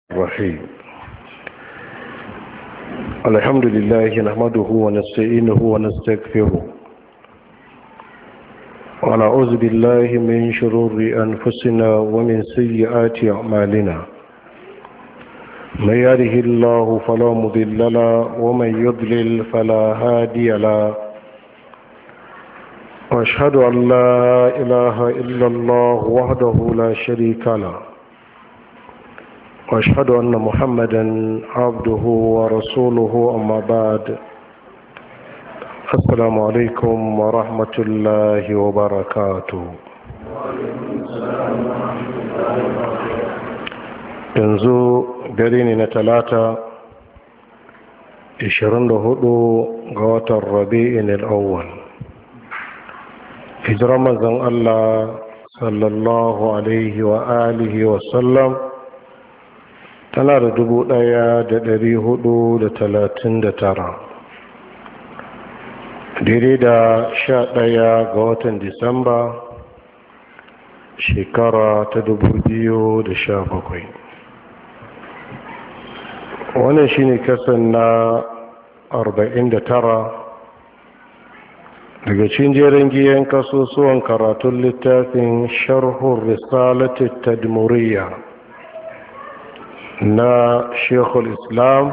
الرحيم. الحمد لله نحمده ونستعينه ونستغفره ونعوذ بالله من شرور أنفسنا ومن سيئات أعمالنا. من يهده الله فلا مضل له ومن يضلل فلا هادي له. وأشهد أن لا إله إلا الله وحده لا شريك له، وأشهد أن محمدا عبده ورسوله. أما بعد، السلام عليكم ورحمة الله وبركاته. yanzu dare ne na talata 24 ga watan rabi'in al'awwal, hijirar manzon Allah sallallahu alaihi wa alihi wa sallam tana da 1439, daidai da 11 ga watan Disamba shekara ta 2017. wannan shine kasan na 49 daga cikin jerin giyan kasusuwan karatun littafin sharhur risalatit tadmuriyya na Sheikhul Islam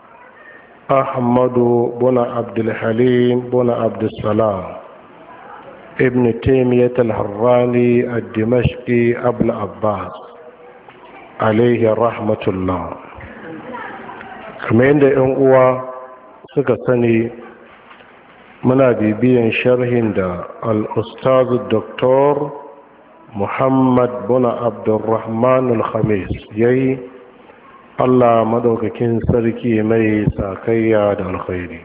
Ahmadu bin Abdulhalim bin Abdulsalam ibn Taymiyyah al-Harrani ad-Dimashqi Abul Abbas alayhi rahmatullah. kamar yadda 'yan uwa suka sani, muna bibiyan sharhin da al-ustaz Dr. Muhammad bin Abdurrahman al-Khamis yayi. Allah madaukakin sarki mai sakayya da alkhairi.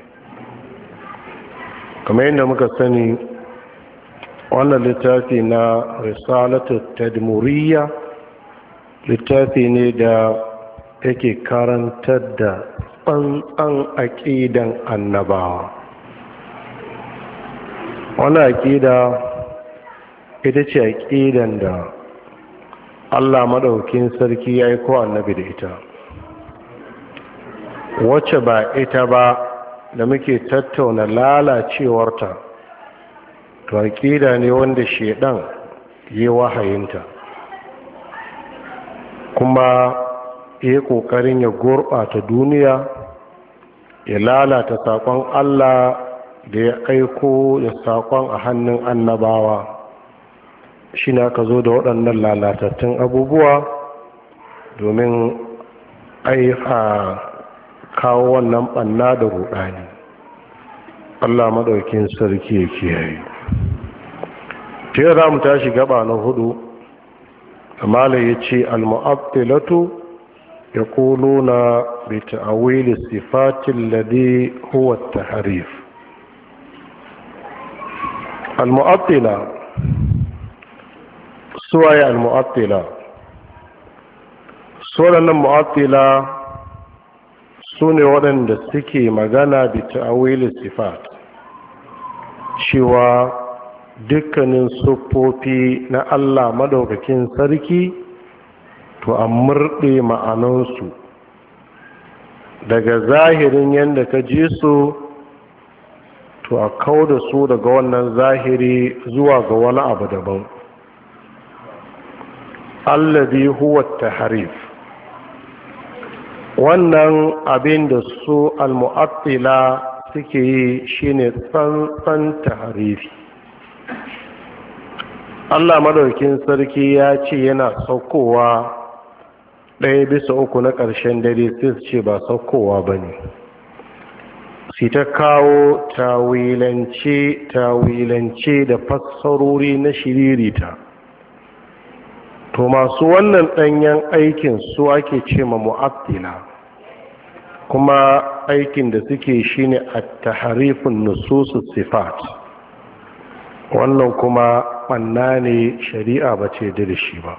kamar yadda muka sani, wannan littafi na risalatu tadmuriyya littafi ne da yake karantar da tsantsan aƙidan annabawa. wannan aƙida ita ce aƙidan da Allah madaukakin sarki ya yi ko annabi da ita. wacce ba ita ba da muke tattauna lalacewarta, to aƙida ne wanda shedan yi wahayinta, kuma ya ƙoƙarin ya gurɓata duniya, ya lalata saƙon Allah da ya aiko da saƙon a hannun annabawa. shi ne aka zo da waɗannan lalatattun abubuwa domin kawo wannan ɓanna da ruɗani. Allah maɗaukin sarki ya kiyaye. ta za mu tashi gaba na 4. amala ya ce al-mu'attilatu يقولون بتأويل الصفات الذي هو التحريف. المعطلة سواء المعطلة سواء المعطلة سوني ودن دستكي مغانا بتأويل الصفات، شوى dukkanin siffofi na Allah madaukakin sarki to a murɗe ma'anansu daga zahirin yadda ka ji su, to a kau da su daga wannan zahiri zuwa ga wani abu daban. allazi huwa tahrif, wannan abin da su al-mu'attila suke yi shine tsantsan tahrifi. Allah madaukin sarki ya ce yana saukowa 1/3 na ƙarshen dare, sai su ce ba saukowa ba ne. su ta kawo tawilance da fassarori na shiririta. to masu wannan ɗanyen aikin su ake ce ma mu'attila, kuma aikin da suke shine at-tahrifun nususus sifat. wannan kuma ɓanna ne, shari'a ba ce da shi ba.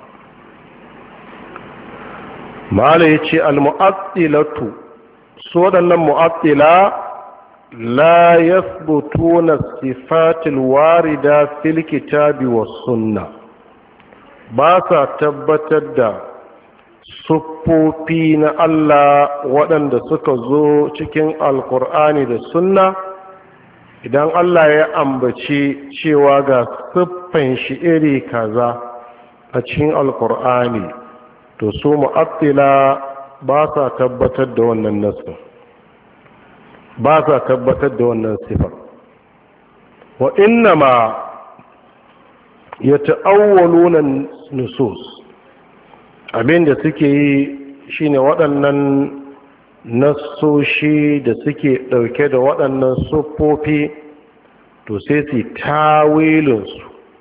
mala ya ce al-mu'attilatu, su waɗannan mu'attila la yathbutuna sifatil warida fil kitabi was sunna, ba sa tabbatar da siffofi na Allah waɗanda suka zo cikin alkur'ani da sunna. Idan Allah ya ambaci cewa ga siffan shi iri kaza a cikin alkur'ani, to su mu'attila ba sa tabbatar da wannan nasu, ba sa tabbatar da wannan sifar. wa innama yata'awwaluna nusus, abinda suke yi shine waɗannan nassoshi da suke ɗauke da waɗannan siffofi to sai su tawilinsu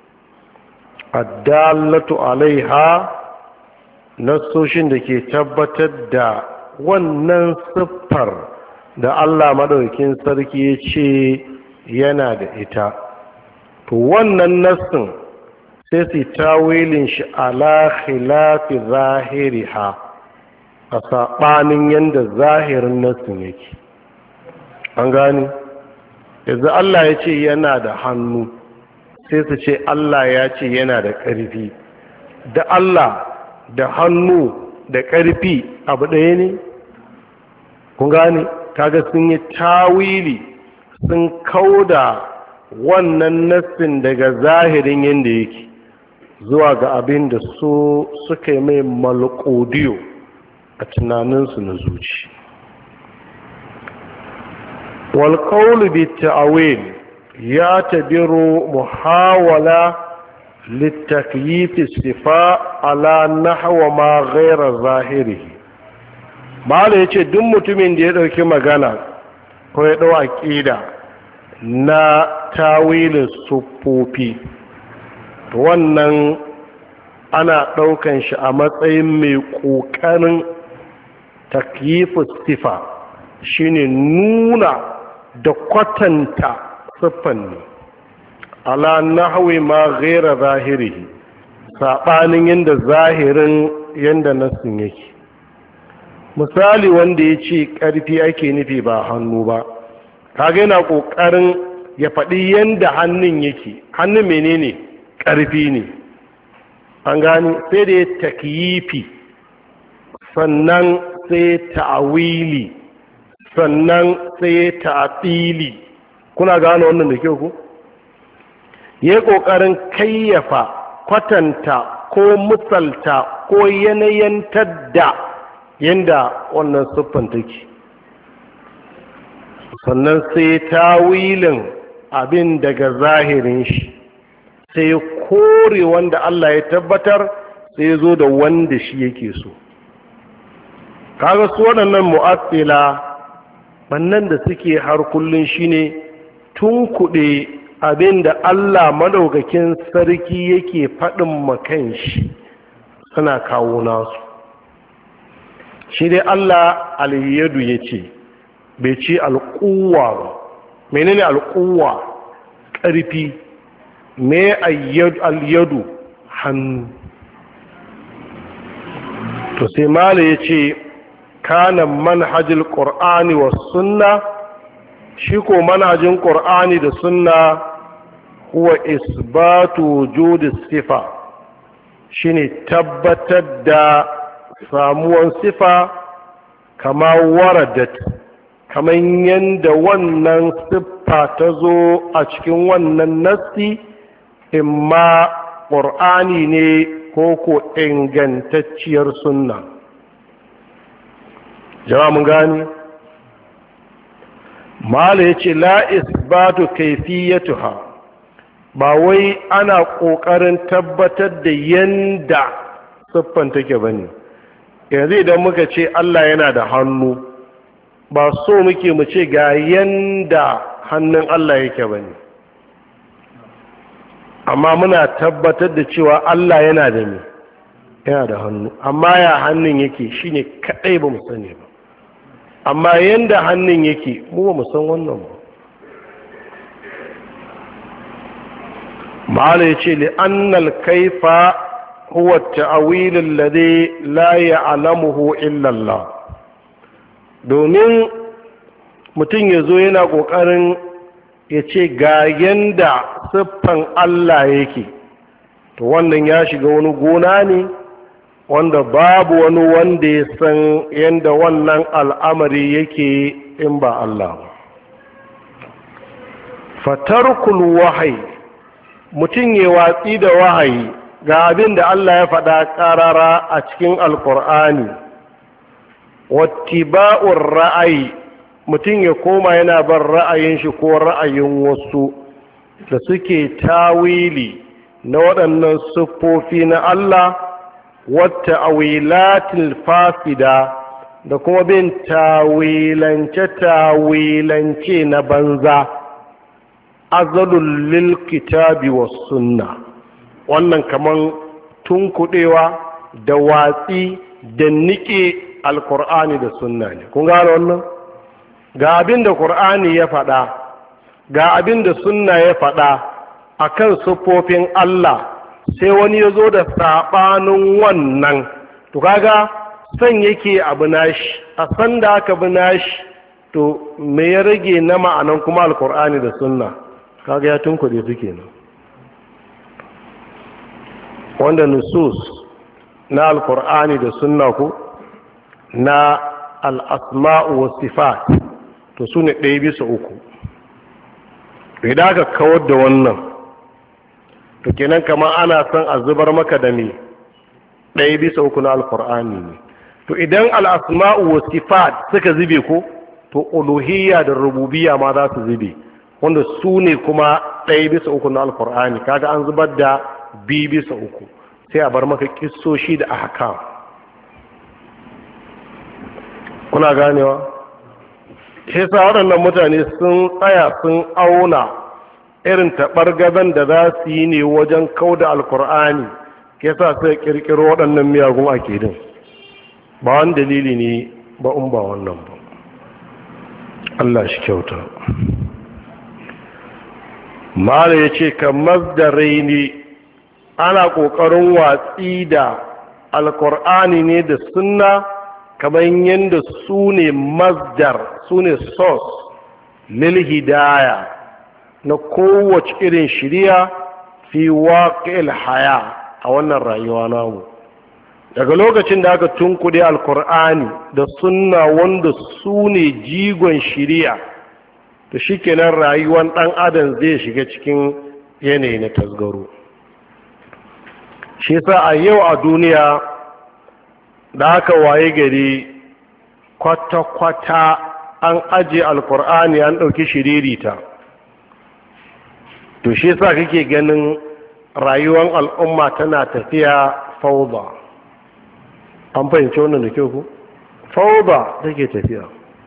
addallatu alaiha, nassoshin da ke tabbatar da wannan siffar da Allah madaukakin sarki ya ce yana da ita, to wannan nassin sai su tawilin shi ala khilafi zahiriha, a saɓanin yadda zahirin nassin yake. An gani yanzu Allah ya ce yana da hannu, sai su ce Allah ya ce yana da ƙarfi. Da Allah da hannu da ƙarfi abu ɗaya ne? Kun gani kaga sun yi tawili, sun kauda wannan nassin daga zahirin yadda yake zuwa ga abin da su suka yi mai malƙodiyo a tunaninsu na zuci. walƙaulu bi ta'awil ya tabiru muhawala littakyif sifa ala nahwa ma ghayra zahirihi. Mala yace duk mutumin da ya dauki magana ko ya dau aqida na tawilin sufofi, wannan ana daukan shi a matsayin mai kokarin takyifus sifa, shine nuna da kwatanta siffan ne ala nahwi ma ghayra zahirihi, sabanin yanda zahirin yanda nasin yake. Misali wanda ya ce ƙarfi ake nufi ba hannu ba, kaga yana ƙoƙarin ya faɗi yanda hannun yake. Hannun menene? Ƙarfi ne. An gani sai da ya takyifi, sannan sai ta'awili, sannan sai ta'atili. Kuna gane wannan da kyau ku? Ya ƙoƙarin kayyafa, kwatanta ko misalta ko yanayantar da yanda wannan siffan take, sannan sai tawilin abin daga zahirin shi, sai kore wanda Allah ya tabbatar, sai zo da wanda shi yake so. Kaga su waɗannan mu'attila bannan da suke har kullun shine tunkuɗe abin da Allah madaukakin sarki yake faɗin makan shi, suna kawo nasu. Shi dai Allah al-yadu ya ce, bai ce alƙuwa ba. Menene alƙuwa? Ƙarfi. Me al-yadu? Hannu. To sai mala ya ce kana manhajul qur'ani was sunna, shi ko manhajin qur'ani da sunna huwa isbatu wujudi sifa, shine tabbatar da samuwan sifa kama waradat, kamar yadda wannan siffa ta zo a cikin wannan nassi, imma ƙur'ani ne ko ko ingantacciyar sunna. Jama'a mun gani? Mala ya ce la isbatu kaifiyatuha, ba wai ana ƙoƙarin tabbatar da yanda siffan take bane. Yanzu idan muka ce Allah yana da hannu, ba so muke mu ce ga yanda hannun Allah yake bane, amma muna tabbatar da cewa Allah yana da me, yana da hannu. Amma ya hannun yake shine kadai ba mu sani ba, amma yanda hannun yake mu ba mu san wannan ba. ma'ala ya ce li annal kaifa huwa ta'awil alladhi la ya'lamuhu illa Allah, domin mutum ya zo yana ƙoƙarin ya ce ga yanda siffan Allah yake, to wannan ya shiga wani gona ne wanda babu wani wanda ya san yadda wannan al'amari yake in ba Allah ba. Fatarkul wahayi, mutum ya watsi da wahayi ga abin da Allah ya faɗa ƙarara a cikin alƙur'ani, wattiba'ur ra'ayi, mutum ya koma yana bar ra'ayin shi ko ra'ayin wasu da suke tawili na waɗannan siffofi na Allah, wata awilatil fasida da kuma bin tawilance na banza, azalul lil kitabi was sunna, wannan kaman tunkuɗewa da watsi da nike alkur'ani da sunna ne. Kun gane wannan? Ga abin da qur'ani ya faɗa, ga abin da sunna ya faɗa akan siffofin Allah, sai wani ya zo da saɓanin wannan, to kaga san yake abu nashi, a san da aka bi nashi, to me ya rage na ma'anan kuma alkur'ani da sunna? Kaga ya tunkuɗe su kenan. Wanda nusus na alkur'ani da sunna ko na al'asma'u wa sifat, to su ne 1/3. Idan aka kawar da wannan, to kenan kamar ana son a zubar maka da me 1/3 na alkur'ani ne. To idan al'asma'u wa sifat suka zube ko, to uluhiyya da rububiyya ma za su zube, wanda su ne kuma 1/3 na alkur'ani. Kaga an zubar da 2/3, sai a bar maka kissoshi da ahkam. Kuna ganewa? Sai sa waɗannan mutane sun tsaya sun auna irin taɓargazan da za su yi ne wajen kauda alkur'ani, ke sa sai ƙirƙiro waɗannan miyagun akidin. Ba wani dalili ne ba in ba wannan ba. Allah shi kyauta. Mala ya ce kamar da raini ana ƙoƙarin watsi da alkur'ani ne da sunna, kamar yadda su ne masdar, su ne source lil hidaya na kowace irin shiriya fi waƙil haya a wannan rayuwa namu. Daga lokacin da aka tunkuɗe alkur'ani da sunna wanda su ne jigon shiriya, to shikenan rayuwar ɗan adam zai shiga cikin yanayi na tasgaro. Shi sa a yau a duniya da aka waye gari kwata-kwata an aje alkur'ani an ɗauki shiririta, to shi sa kake ganin rayuwar al'umma tana tafiya fauda. An fahimci wannan da kyau ku? Fauda take tafiya.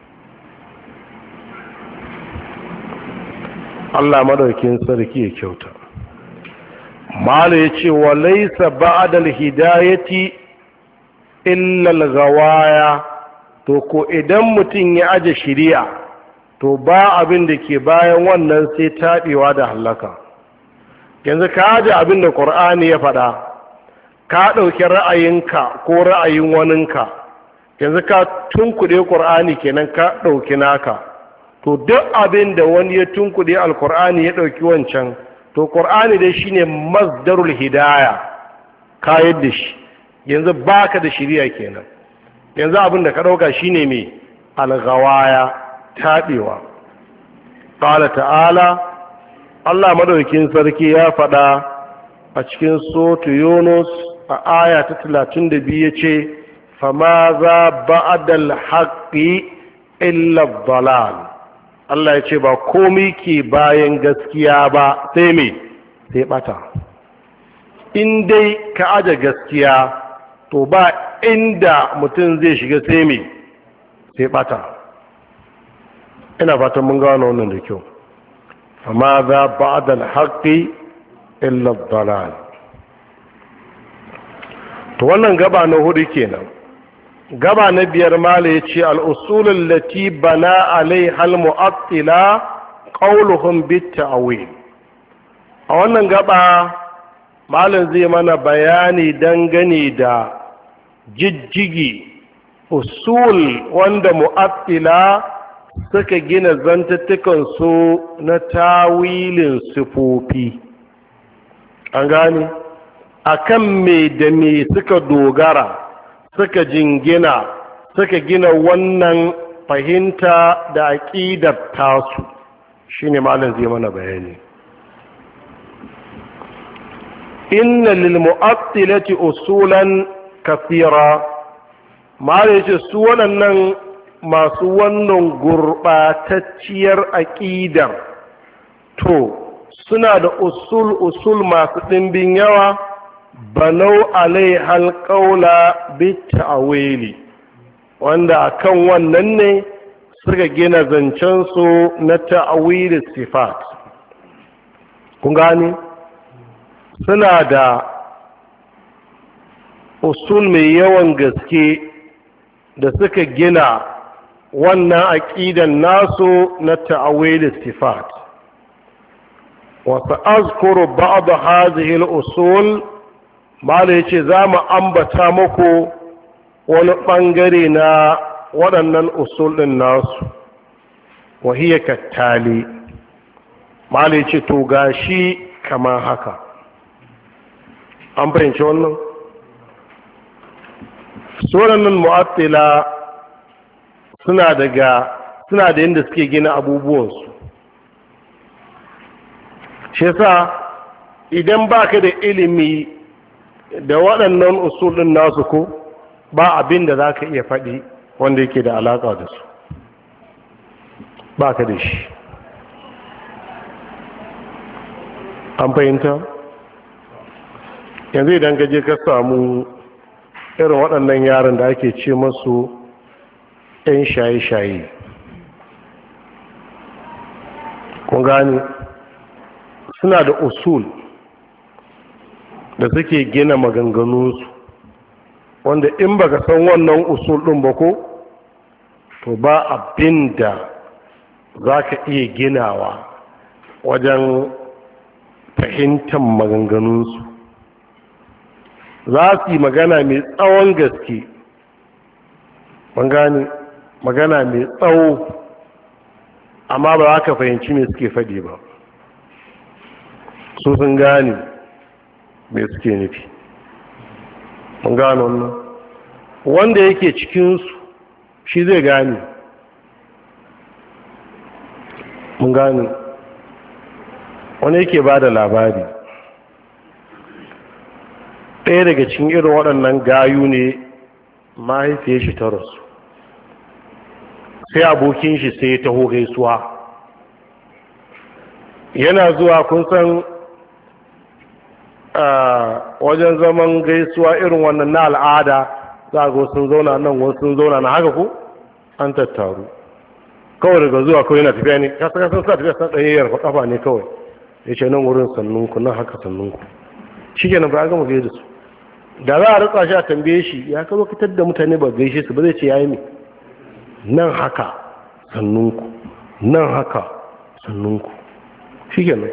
Allah madaukin sarki ya kyauta. Mala ya ce wa laisa ba'dal hidayati illa al-ghawaya, to ko idan mutum ya aje shiriya, to ba abin da ke bayan wannan sai taɓewa da halaka. Yanzu ka aje abin da Qur'ani ya faɗa, ka ɗauki ra'ayinka ko ra'ayin waninka, yanzu ka tunkuɗe Qur'ani kenan ka ɗauki naka. To duk abin da wani ya tunkuɗe alkur'ani ya ɗauki wancan, to Qur'ani dai shine masdarul hidaya, ka yadda shi, yanzu baka da shiriya kenan. Yanzu abin da ka ɗauka shine mai alghawaya, taɓewa. Qala ta'ala, Allah madaukakin sarki ya faɗa a cikin suratu Yunus a aya ta 32 yace, fama za ba'dal haqqi illa dhalal. Allah ya ce ba komai ke bayan gaskiya ba sai me, sai bata. In dai ka aje gaskiya, to ba inda mutum zai shiga sai me, sai bata. Ina fatan mun gano wannan da kyau. amma za ba'da al-haqqi illa ad-dalal. To wannan gaba na hudu kenan. Gaba na biyar mala ya ce al'usulun lati bana alai halmu'attila ƙauluhun bitta'awil. A wannan gaba malin zai mana bayani dangane da jijjigi usul wanda mu'attila suka gina zantattukansu na tawilin sifofi. An gane? akan me da me suka dogara suka jingina suka gina wannan fahimta da aƙidar tasu shine malam zai mana bayani. inna lil mu'attilati usulan kathira, malam yace su waɗannan masu wannan gurɓatacciyar aƙidar to suna da usul masu ɗimbin yawa, banau alai halƙaula bitta'awili, wanda akan wannan ne suka gina zancensu na ta'awili sifat. kun gani suna da usul mai yawan gaske da suka gina wannan aƙidan nasu na ta'awili sifat. wasu azkuru ba'd hadhihi al-usul, mala yace za mu ambata muku wani ɓangare na waɗannan usul ɗin nasu. wahiyar kattali, mala yace to gashi kamar haka. an fahimci wannan? waɗannan mu'attila suna da yadda suke gina abubuwansu. shi yasa idan baka da ilimi da waɗannan usulun nasu ko ba abin da za ka iya faɗi wanda yake da alaƙa da su, ba ka da shi. an fahimta? yanzu idan gaje ka samu irin waɗannan yaran da ake ce masu 'yan shaye-shaye, kun gani suna da usul da suke gina maganganunsu, wanda in baka san wannan usul ɗin ba ko to ba abin da za ka iya ginawa wajen fahimtar maganganunsu. za su yi magana mai tsawon gaske, magana mai tsawo, amma ba za ka fahimci me suke faɗi ba. su sun gane me suke nufi. mun gano wannan, wanda yake cikinsu shi zai gane. mun gane wani yake ba da labari, ɗaya daga cikin irin waɗannan gayu ne mahaifiyar shi ta rasu, sai abokin shi sai ya taho gaisuwa. yana zuwa kun san wajen zaman gaisuwa irin wannan na al'ada, za ga sun zauna nan wasu sun zauna na haka ko an tattaru kawai daga zuwa kawai yana tafiya ne, ya saka sun sa tafiya san ɗayayyar kafa ne kawai, ya ce nan wurin sannunku nan haka sannunku, shi kenan ba a gama gaida su. da za a rutsa shi a tambaye shi ya kazo fitar da mutane ba gaishe su ba, zai ce ya yi ne nan haka sannunku nan haka sannunku, shi kenan.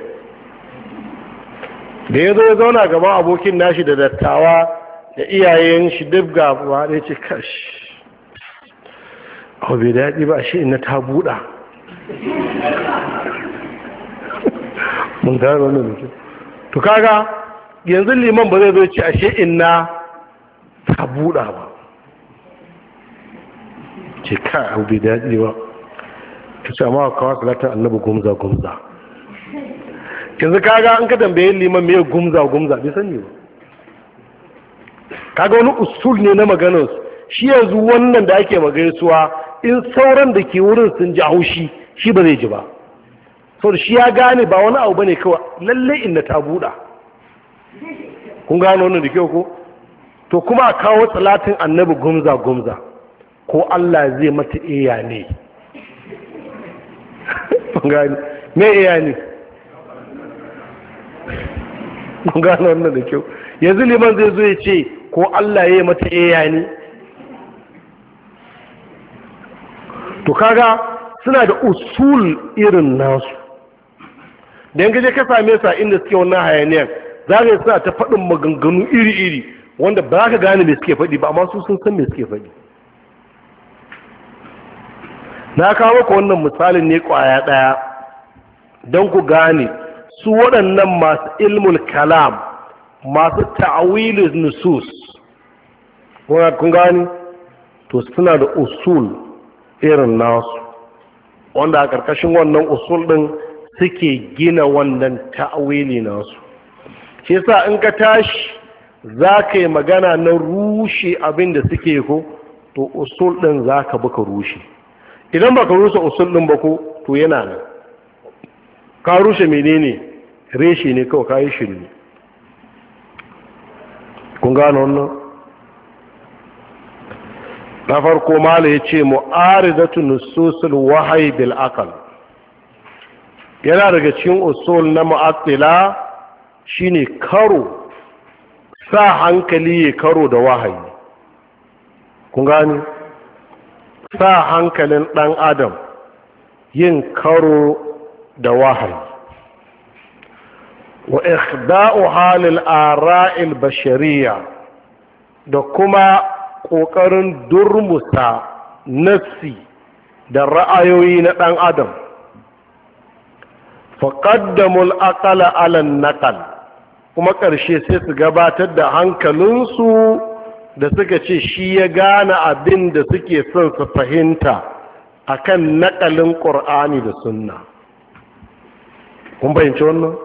da ya zo ya zauna gaban abokin nashi da dattawa da iyayen shi duk gaba da ya ce kash abu bai daɗi ba shi ina ta buɗa. mun gano wannan da to kaga yanzu liman ba zai zo ce ashe inna ta buɗa ba, ce ka abu bai daɗi ba, ta ce amma kawo salatar annabi gumza yanzu kaga an ka tambaye liman mai gumza bai sani ba. kaga wani usul ne na maganar shi. yanzu wannan da ake magaisuwa in sauran da ke wurin sun ji haushi shi ba zai ji ba, saboda shi ya gane ba wani abu bane kawai lalle inda ta buɗa. kun gano wannan da kyau ko? to kuma a kawo salatin annabi gumza ko Allah zai mata iya ne. kun gane me iya ne? kun gano wannan da kyau. yanzu liman zai zo ya ce ko Allah ya yi mata iya ne? to kaga suna da usul irin nasu. da yanzu ka same su a inda suke wannan hayaniyar za ka yi suna ta faɗin maganganu iri-iri wanda ba ka gane me suke faɗi ba, amma su sun san me suke faɗi. na kawo maka wannan misalin ne ƙwaya ɗaya don ku gane su waɗannan masu ilmul kalam masu ta'awilin nusus kun gani to suna da usul irin nasu wanda a ƙarƙashin wannan usul ɗin suke gina wannan ta'awili nasu. Shi yasa in ka tashi za ka yi magana na rushe abin da suke ko to usul ɗin za ka buka rushe. Idan ba ka rushe usul ɗin ba ko to yana nan ka rushe menene reshe ne kawai ka yi shirme. Kun gano wannan? Na farko mala ya ce mu'aridatu nususul wahayi bil aqal, yana daga cikin usul na mu'attila shine karo sa hankali ya karo da wahayi. Kun gani sa hankalin dan adam yin karo da wahayi wa ikhda'u halil ara'il bashariya da kuma ƙoƙarin durmusa nassi da ra'ayoyi na ɗan adam. Faƙaddamul aƙala alan naƙal, kuma ƙarshe sai su gabatar da hankalinsu da suka ce shi ya gane abin da suke son su fahimta akan naƙalin ƙur'ani da sunna. Kun fahimci wannan?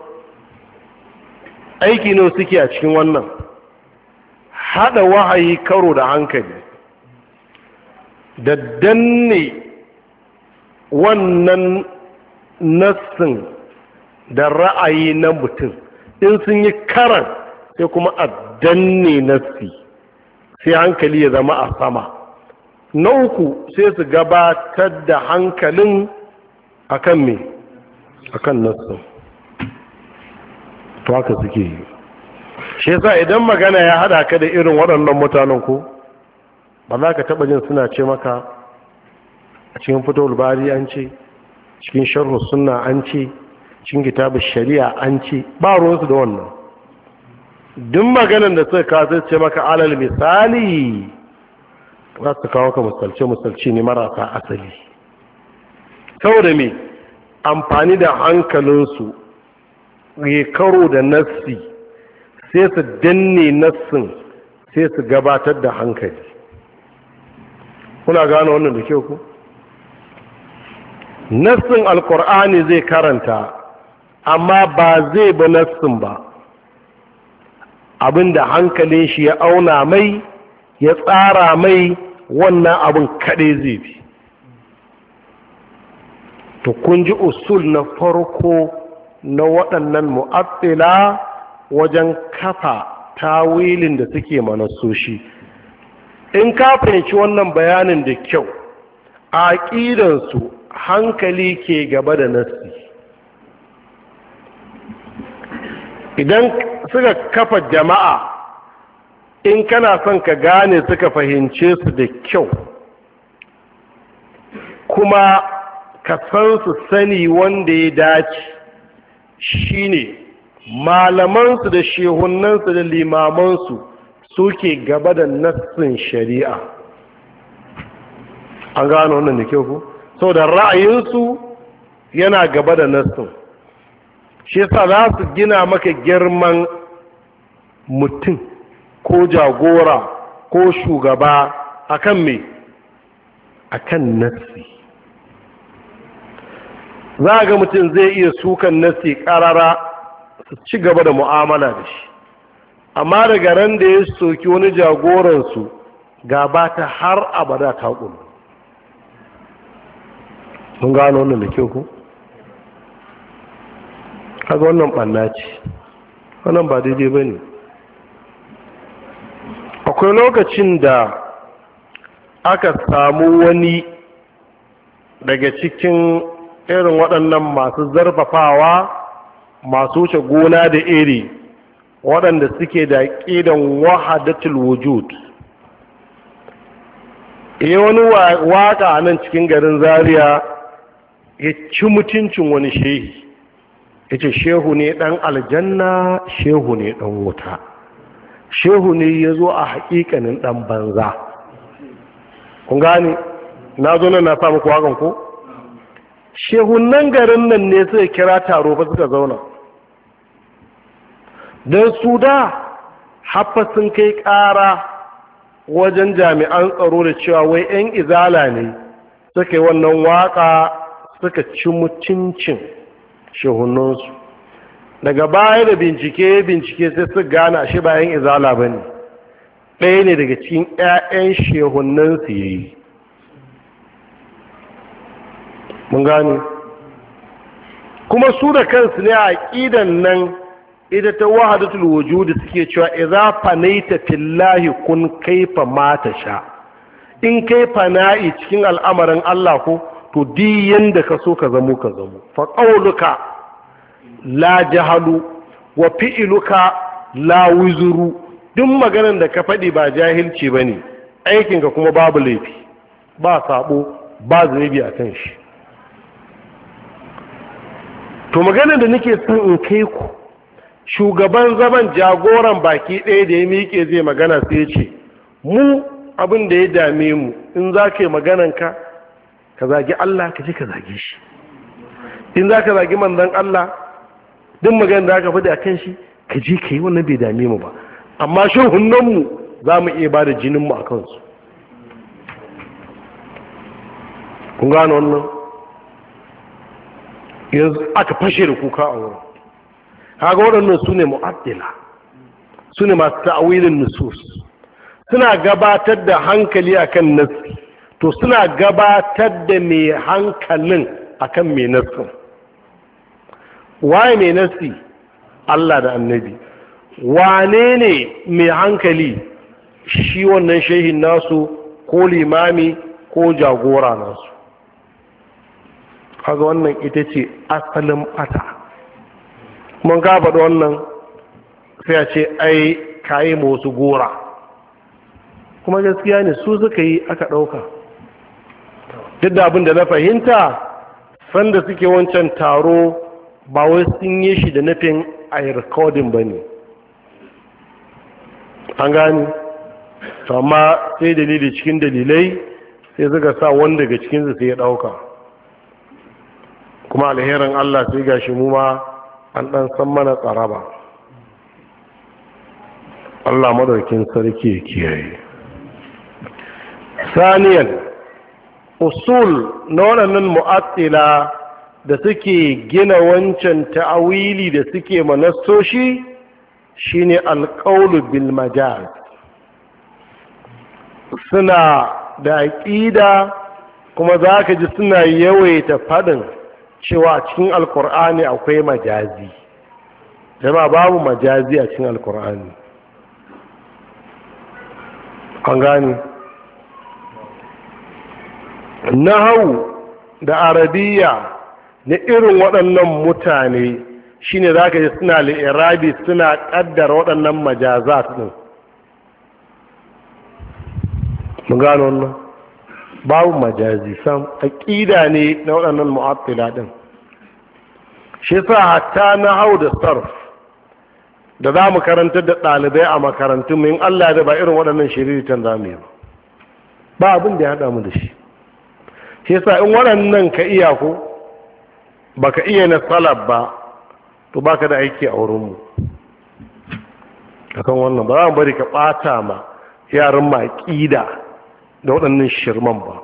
Aiki ne suke a cikin wannan. Haɗa wahayi karo da hankali da danne wannan nassin da ra'ayi na mutum in sun yi karan sai kuma a danne nassi sai hankali ya zama a sama. Na uku sai su gabatar da hankalin akan me akan nassin. To haka suke yi. Shi yasa idan magana ya hada ka da irin waɗannan mutanen ko ba za ka taɓa jin suna ce maka a cikin fitowar bari an ce, cikin sharhu sunna an ce, cikin kitabun shari'a an ce, ba ruwansu da wannan. Duk maganan da suka kawo ce maka alal misali za su kawo ka misalce ne marasa asali. Saboda me amfani da hankalinsu ya karo da nassi sai su danne nassin sai su gabatar da hankali. Kuna gane wannan da kyau ku? Nassin alkur'ani zai karanta amma ba zai bi nassin ba, abinda hankalin shi ya auna mai ya tsara mai wannan abin kaɗai zai bi. To kun ji usul na farko na waɗannan mu'attila wajen kafa tawilin da suke manassoshi. In ka fahimci wannan bayanin da kyau, a aƙidansu hankali ke gaba da nassi. Idan suka kafa jama'a, in kana son ka gane suka fahimce su da kyau kuma ka san su sani wanda ya dace, shine malamansu da shehunansu da limamansu suke gaba da nassin shari'a. An gano wannan da kyau ku? Sau da ra'ayinsu yana gaba da nassin. Shi yasa za su gina maka girman mutum ko jagora ko shugaba akan me? Akan nassi. Za ga mutum zai iya sukan nassi ƙarara su ci gaba da mu'amala da shi, amma daga ran da ya soki wani jagoransu gaba ta har abada ta ƙulu. Mun gano wannan da kyau ku? Kaga wannan ɓanna ce, wannan ba daidai ba ne. Akwai lokacin da aka samu wani daga cikin irin waɗannan masu zarfafawa masu wuce gona da iri waɗanda suke da ƙidan wahadatul wujud. Wani waƙa a nan cikin garin Zaria ya ci mutuncin wani shehi, ya ce shehu ne ɗan aljanna, shehu ne ɗan wuta, shehu ne ya zo a haƙiƙanin ɗan banza. Kun gane na zo nan na sa muku waƙan ko? Shehunan garin nan ne suka kira taro fa suka zauna don su da haffa sun kai ƙara wajen jami'an tsaro da cewa wai 'yan izala ne suka yi wannan waƙa suka ci mutuncin shehunansu. Daga baya da bincike sai su gane shi bayan izala ba ne, ɗaya ne daga cikin 'ya'yan shehunansu ya yi. Mun gane kuma su da kansu ne a aƙidan nan ita ta wahadatul wujudi suke cewa idza fanaita fillahi kun kaifa mata sha. In kai fana'i cikin al'amarin Allah ko to di yanda ka so ka zamo fa qauluka la jahalu wa fi'luka la wizru. Duk maganar da ka faɗi ba jahilci bane, aikin ka kuma babu laifi, ba sabo, ba zunubi akan shi. To maganar da nake son in kai ku, shugaban zaman jagoran baki ɗaya da ya miƙe zai magana sai ce, mu abin da ya dame mu in za ka yi magananka ka zagi Allah ka je ka zage shi, in za ka zagi manzon Allah duk maganar da aka faɗi a kan shi ka je ka yi, wannan bai dame mu ba, amma shehunanmu za mu iya ba da jininmu a kansu. kun gano wannan? yanzu aka fashe da kuka a wurin. kaga waɗannan su ne mu'addila, su ne masu ta'awilin nusus, suna gabatar da hankali akan nassi, to suna gabatar da mai hankalin akan mai nassin. waye mai nassi? Allah da annabi. wane ne mai hankali? shi wannan shehin nasu ko limami ko jagora nasu. kaga wannan ita ce asalin ɓata. mun gaba da wannan sai a ce ai kayi ma wasu gora, kuma gaskiya ne su suka yi aka ɗauka. duk da abin da na fahimta sanda suke wancan taro ba wai sun yi shi da nufin a yi rikodin ba ne, an gani. amma sai dalili cikin dalilai sai suka sa wanda daga cikinsu sai ya ɗauka, kuma alherin Allah sai gashi mu ma an ɗan san mana tsaraba. Allah madaukin sarki ya kiyaye. saniyan usul na waɗannan mu'attila da suke gina wancan ta'awili da suke manassoshi shine alqaulu bil majaz. suna da aqida kuma zaka ji suna yawaita fadin cewa cikin alkur'ani akwai majazi. jama'a babu majazi a cikin alkur'ani, an gani. nahau da arabiya na irin waɗannan mutane shine zaka ji suna li'irabi, suna ƙaddara waɗannan majazat ɗin. mun gano wannan? babu majazi sam, aqida ne na waɗannan mu'attila din. shi yasa hatta nahau da sarf da za mu karantar da ɗalibai a makarantun in Allah da ba irin waɗannan shiriritan za mu yi ba abin da ya haɗa mu da shi. shi yasa in waɗannan ka iya ko baka iya na salaf ba to baka da aiki a wurinmu akan wannan. ba za mu bari ka ɓata ma yaran ma aqida da waɗannan shirman ba.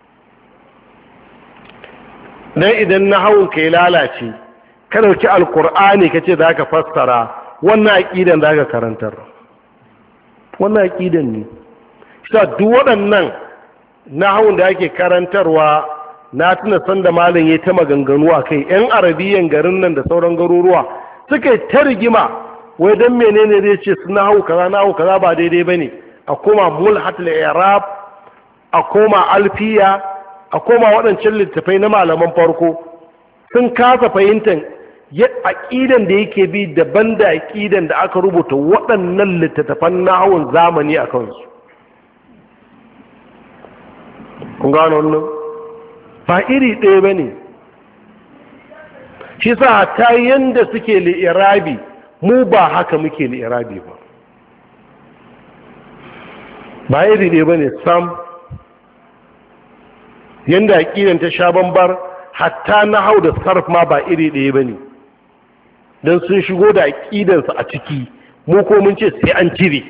dan idan na hawan ka yi lalace ka dauki alkur'ani ka ce za ka fassara, wannan aƙidan za ka karantar, wannan aƙidan ne. sa duk waɗannan na hawan da ake karantarwa na tuna sanda malam ya ta maganganu a kai. 'yan arabiyan garin nan da sauran garuruwa suka yi ta rigima wai don menene zai ce su na hau kaza ba daidai ba ne, a koma mulhatul i'rab, a koma alfiya, a koma waɗancan littafai na malaman farko. sun kasa fahimtar aƙidan da yake bi daban da aƙidan da aka rubuta waɗannan littattafan nahawun zamani a kansu. kun gano wannan? ba iri ɗaya ba ne. shi sa ta yanda suke li'irabi mu ba haka muke li'irabi ba. ba iri ɗaya ba ne sam. yanda aƙidan ta sha bambar hatta na hau da sarf ma ba iri ɗaya ba ne, don sun shigo da aƙidansu a ciki mu ko mun ce sai an cire.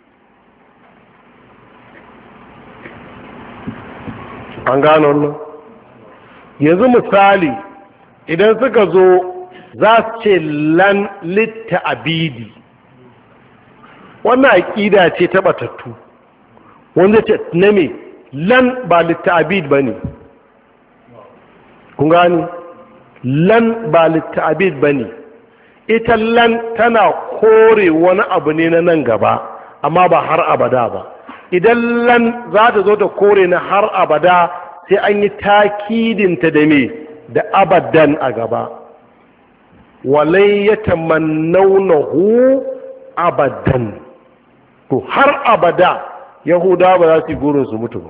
An gano wannan? Yanzu misali idan suka zo za su ce lan litta abidi, wannan aƙida ce ta batattu, wanda ce na me lan ba litta abid ba ne. Kun gani? Lan ba litta abid ba ne. Ita lan tana kore wani abu ne na nan gaba, amma ba har abada ba. Idan lan za ta zo ta kore na har abada, sai an yi takidinta da me da abadan a gaba. Walai ya tamannaunahu abadan. To har abada Yahuda ba za su yi gurin su mutu ba.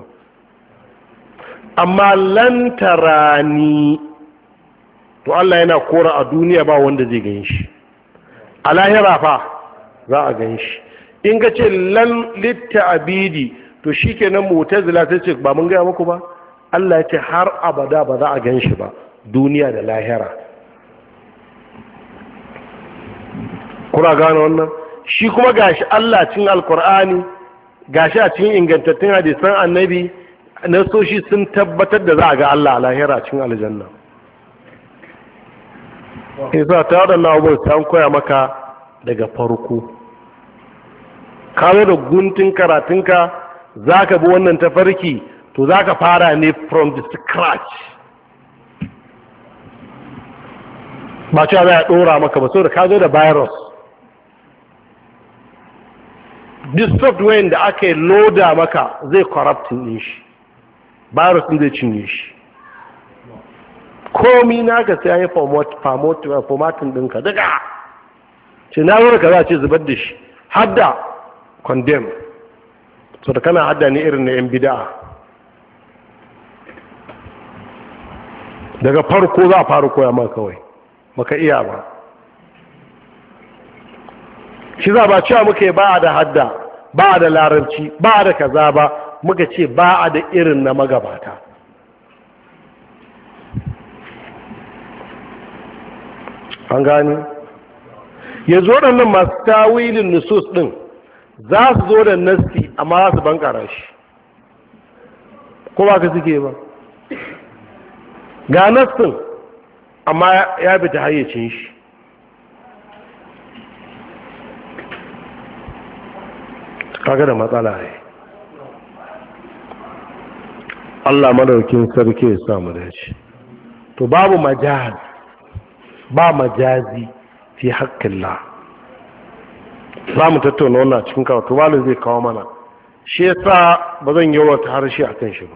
Amma lan tarani, to Allah yana kora a duniya ba wanda zai gan shi. A lahira fa za a gan shi. In ka ce lan litta abidi, to shi kenan Mu'tazila ta ce ba mun gaya muku ba, Allah ya ce har abada ba za a gan shi ba, duniya da lahira. Kuna gane wannan? Shi kuma gashi Allah cikin Alkur'ani, gashi a cikin ingantattun hadisan annabi, nasoshi sun tabbatar da za a ga Allah a lahira cikin aljanna. Isa ta waɗannan abubuwan sai an koya maka daga farko. Ka zo da guntun karatunka za ka bi wannan tafarki, to za ka fara ne from the scratch. Ba cewa za a ɗora maka ba, saboda ka zo da virus. This software da aka yi loda maka zai corrupting din shi, virus din zai cinye shi. Komi naka sai ya formatin ɗinka daga ce na zo ka za a ce zubar da shi, hadda condemn, so da kana hadda ne irin na yan bida'a. Daga farko za a fara koya ma kawai maka iya ba. Shi za ba cewa muka yi ba da hadda, ba da larabci, ba da kaza ba, muka ce ba da irin na magabata. An gani? Yanzu waɗannan masu tawilin nusus ɗin za su zo da nasti amma za su bankara shi, ko ba ka suke ba? Ga nastin amma ya fita hayyacin shi. Kaga da matsala ne. Allah madaukin sarki ya samu dace. To babu majaz, ba majazi fi haqqillah. Za mu tattauna wannan cikin karatu, malam zai kawo mana. Shi yasa ba zan yi wata harshe akan shi ba.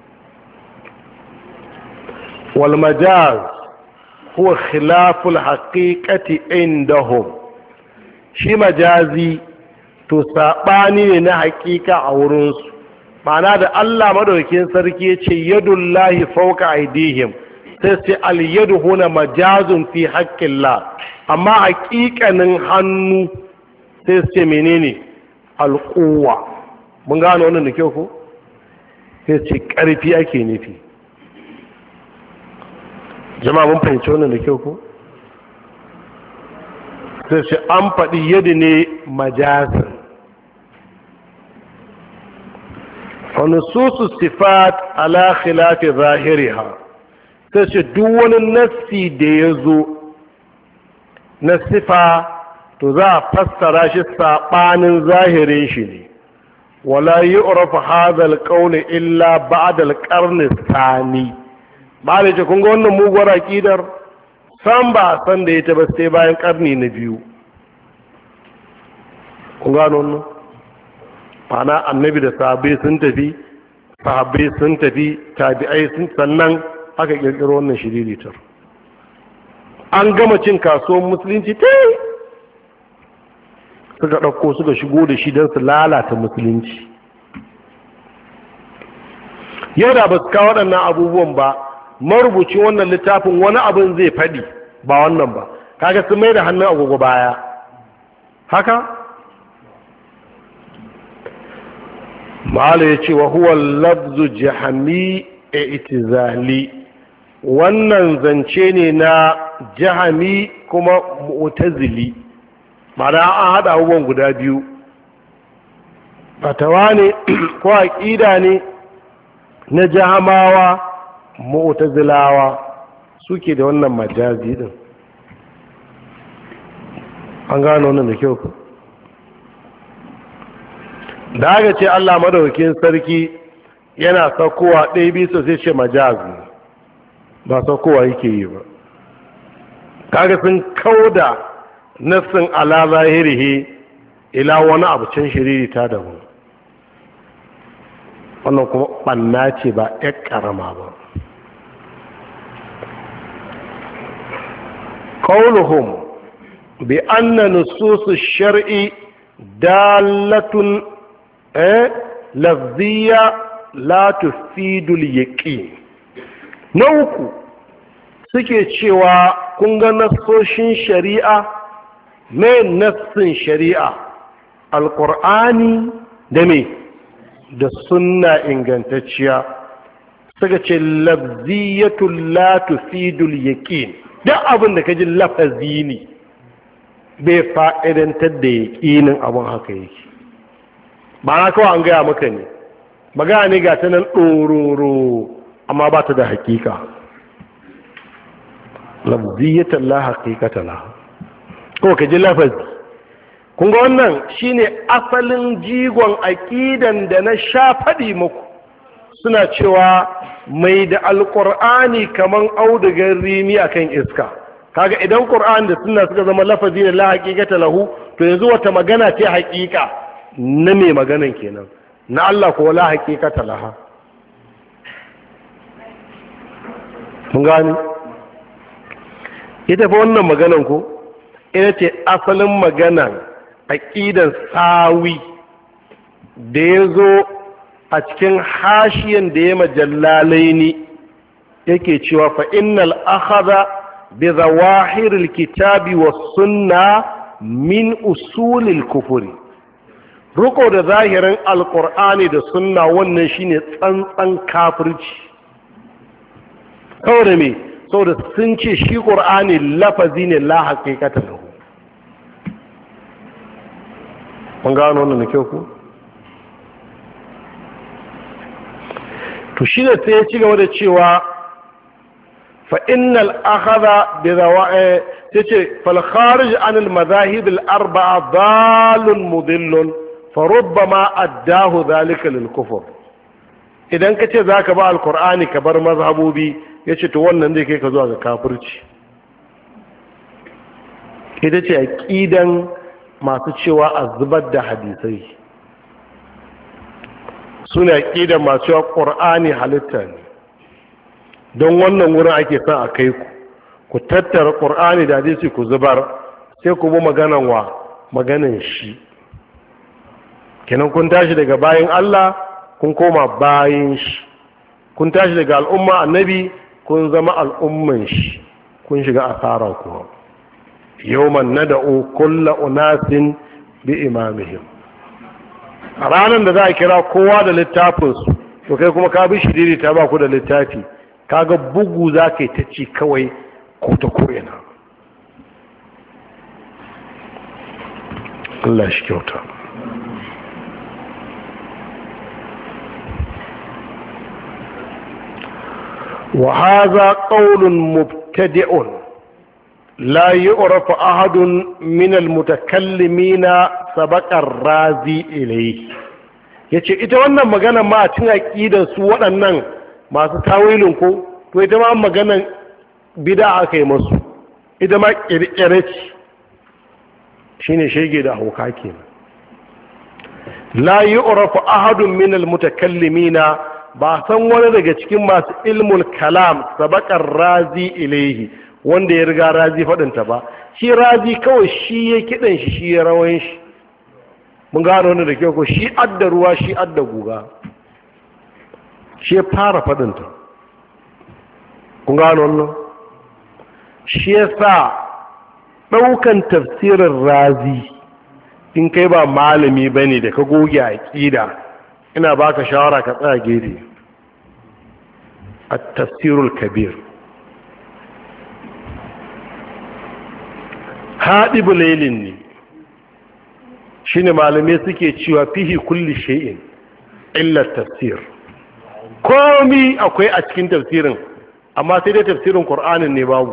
Wal majaz huwa khilaful haqiqati indahum. Shi majazi to saɓani ne na hakika a wurinsu, ma'ana da Allah madaukakin sarki ya ce yadullahi fauka aidihim, sai sai al-yadu huna majazun fi haqqillah, amma hakikanin hannu sai ce menene alquwa. Mun gano wannan da kyau ko? Sai ce ƙarfi ake nufi. Jama'a mun fahimci wannan da kyau ko? Sai ce an faɗi yadda ne majazin. ونصوص الصفات على خلاف ظاهرها tace duk wani nassi da ya zo na sifa to za a fassara shi saɓanin zahirin shi ne. wala yu'rafu hadha al-qawl illa ba'da al-qarn ath-thani. ba da ce kun ga wannan muguwar aqidar san ba san da ita ba sai bayan karni na biyu. kun gano wannan? Ana annabi da sahabbai sun tafi, tabi'ai sun, sannan aka kirkiro wannan shiriritar. An gama cin kasuwan musulunci ta suka ɗauko suka shigo da shi don su lalata musulunci. Yau da ba su kawo waɗannan abubuwan ba, marubucin wannan littafin wani abin zai faɗi ba wannan ba, kaga sun mai da hannun agogo baya haka. ma'ala ya ce wa huwa lafzu jahami e itizali, wannan zance ne na jahami kuma mu'tazili. ma'ana an haɗa abubuwan guda biyu, fatawa ne ko aƙida ne na jahamawa mu'tazilawa suke da wannan majazi din. An gano wannan da kyau ku. Da aka ce Allah madaukakin sarki yana saukowa ɗaya bisa sai ce majazi, ba saukowa yake yi ba. Kaga sun kauda nassin ala zahirihi ila wani abu can shiriri ta damu. Wannan kuma ɓanna ce ba ƴar ƙarama ba. قولهم بأن نصوص الشرع دالة لفظية لا تفيد اليقين. نوكو suke cewa kun ga nassoshin shari'a, mai nassin shari'a alƙur'ani da me da sunna ingantacciya, suka ce lafziyatul la tufidul yaqin. Duk abin da ka ji lafazi ne bai fa'idantar da yaƙinin abin haka yake, ba na kawai an gaya maka ne, magana ne ga ta nan ɗororo amma ba ta da hakika. lafziyyatan la haqiqata la, ko ka ji lafazi. kun ga wannan shine asalin jigon aƙidan da na sha faɗi muku, suna cewa mai da alƙur'ani kaman audugar rimi akan iska. kaga idan ƙur'ani da sunna suka zama lafazi ne la haqiqata lahu, to yanzu wata magana ce haƙiƙa na mai maganan kenan, na Allah ko la haqiqata laha. mun gani ita fa wannan maganan ko ita ce asalin maganan aqidan sawi da yazo a cikin hashiyan da ya majallalaini yake cewa fa innal akhadha bi zawahiril kitabi was sunna min usulil kufri. Ruko da zahirin alqur'ani da sunna wannan shine tsantsan kafirci. Saboda me? Saboda sun ce shi qur'ani lafazi ne la haqiqata lahu. mun gano wannan da kyau ku. to shi ne sai ya ci gaba da cewa fa innal akhadha bi rawa'i tace fal kharij an al madahib al arba'a dalun mudillun fa rubbama addahu dhalika lil kufr. idan kace zaka ba alqur'ani ka bar mazhabobi yace to wannan zai kai ka zuwa ga kafirci. ita ce aqidan masu cewa azbar da hadisai, suna aqidan masu cewa qur'ani halitta ne. don wannan wurin ake son a kai ku tattara qur'ani da hadisi ku zubar, sai ku bi maganan shi. kenan kun tashi daga bayin Allah kun koma bayin shi, kun tashi daga al'umma annabi kun zama al'umman shi, kun shiga asara kuwa. yawman nad'u kullu unasin bi imamihim. a ranar da za a kira kowa da littafinsu, to kai kuma ka bi shiriri ta ba ku da littafi, kaga bugu za ka yi ta ci kawai ko ta ko'ina. Allah shi kyauta. wa haza qawlun mubtadi'un la yu'rafu ahadun min al-mutakallimina sabaqa ar-razi ilayhi. yace ita wannan magana ma a cikin aqidar su waɗannan masu tawilin ko, to ita ma maganan bid'a aka yi masu, ita ma kirkire ce, shine shege da hauka kenan. la yu'rafu ahadun min al-mutakallimina, ba san wani daga cikin masu ilmul kalam sabaqar razi ilayhi, wanda ya riga razi faɗinta ba. shi razi kawai shi ya kiɗan shi, shi ya rawan shi. mun gano wani da kyau ko, shi adda ruwa shi adda guga, shi ya fara faɗinta. kun gano wannan? shi ya sa ɗaukan tafsirin razi in kai ba malami ba ne da ka goge a ƙida, ina baka shawara ka tsaya gefe. a tafsirul kabir haɗi bulailin ne, shine malamai suke cewa fihi kulli shay'in illa tafsir. Komi akwai a cikin tafsirin, amma sai dai tafsirin Qur'anin ne babu.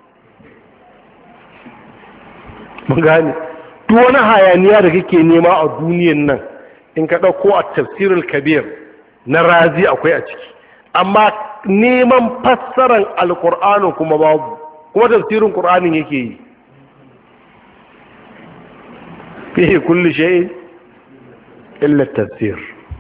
Mun gane duk wani hayaniya da kake nema a duniyan nan in ka dauko a tafsirul kabir na Razi akwai a ciki, amma neman fassaran alqur'ani kuma babu, kuma tafsirin Qur'anin yake yi. fihi kulli shay'in illa tafsir.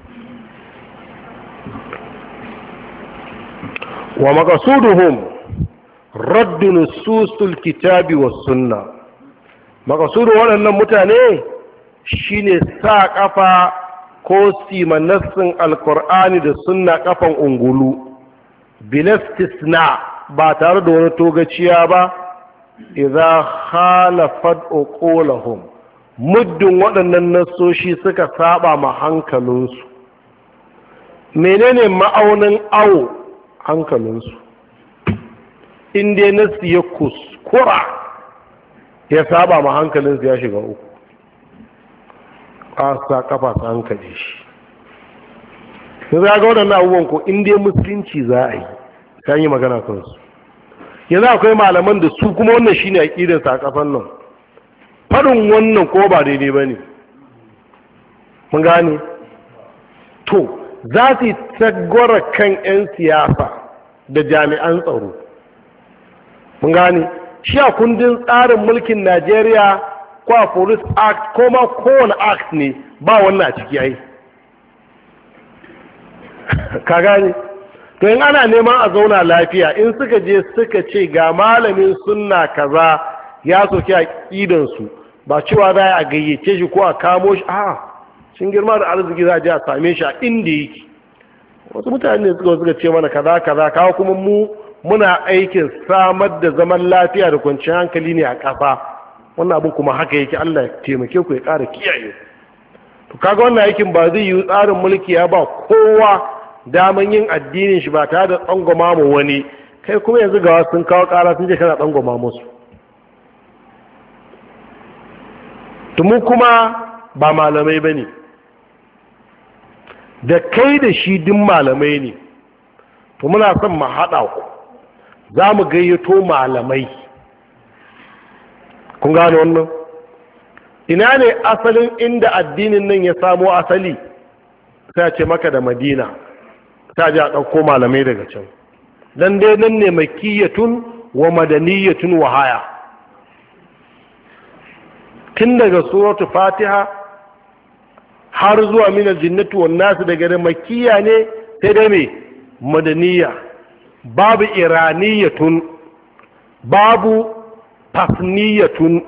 wa maqsuduhum radd nususul kitabi was sunna. Maqsudu waɗannan mutane shine sa kafa ko simanassin alqur'ani da sunna kafan ungulu bilastisna ba tare da wani togaciya ba, idza khalafat uqulahum, muddin waɗannan nassoshi suka saba ma hankalinsu. Menene ma'aunin awo? Hankalinsu. In dai nassi ya kuskura ya saba ma hankalinsu ya shiga uku, a sa kafa su hankali shi. Yanzu ya ga waɗannan abubuwan ko in dai musulunci za a yi ta yi magana kansu. Yanzu akwai malaman da su kuma wannan shine aƙidarsa a ƙasan nan, faɗin wannan ko ba daidai ba ne. Mun gane? To, za su yi tagwara kan 'yan siyasa da jami'an tsaro. Mun gane? Shi a kundin tsarin mulkin Najeriya ko a Police Act ko ma kowane act ne ba wannan a ciki ai. Ka gane? To in ana neman a zauna lafiya, in suka je suka ce ga malamin sunna kaza ya soke aƙidansu, ba cewa za a gayyace shi ko a kamo shi, a cin girma da arziki za a je a same shi a inda yake. Wasu mutane suka ce mana kaza kawo kuma muna aikin samar da zaman lafiya da kwanciyar hankali ne a ƙasa. Wannan abin kuma haka yake, Allah ya taimake ku ya ƙara kiyaye. To kaga wannan aikin ba zai yi tsarin mulki ya ba kowa daman yin addinin shi ba tare da tsangwama mu wani, kai kuma yanzu ga sun kawo ƙara sun ce kana tsangwama musu. Tumu kuma ba malamai ba ne, da kai da shi din malamai ne. To muna son mu haɗa ku, za mu gayyato malamai. Kun gane wannan? Ina ne asalin inda addinin nan ya samo asali? Sai ce maka da Madina, ta ji a ɗauko malamai daga can. Dan dai nan ne makiyatun wa madaniyatun wa haya. Tun daga suratu Fatiha har zuwa minal jinnati wan nasu daga da makiya ne, sai dai me madaniya. Babu iraniyatun, babu fasniyatun,